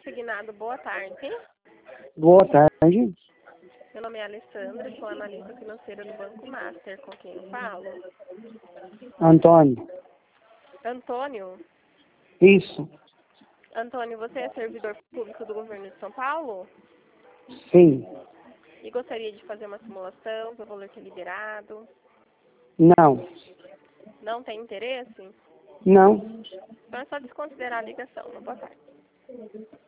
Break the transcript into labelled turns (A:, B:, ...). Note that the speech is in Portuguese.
A: consignado. Boa tarde.
B: Boa tarde.
A: Meu nome é Alessandra, sou analista financeira do Banco Master. Com quem eu falo?
B: Antônio.
A: Antônio?
B: Isso.
A: Antônio, você é servidor público do governo de São Paulo?
B: Sim.
A: E gostaria de fazer uma simulação do valor que é liberado?
B: Não.
A: Não tem interesse?
B: Não.
A: Então é só desconsiderar a ligação. Boa tarde.